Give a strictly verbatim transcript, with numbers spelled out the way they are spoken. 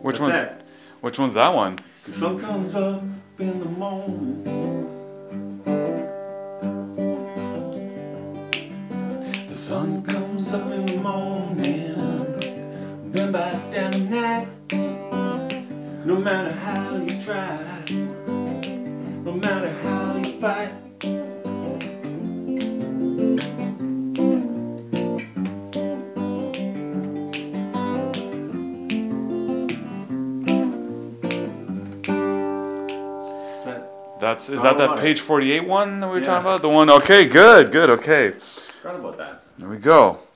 Which That's one's that. which one's that one? The sun comes up in the morning. The sun comes up in the morning, then back down at night. No matter how you try, no matter how you fight. That's is Not that a that lot. page forty-eight one that we were Yeah. talking about? The one. Okay, good, good. Okay, Forgot about that. there we go.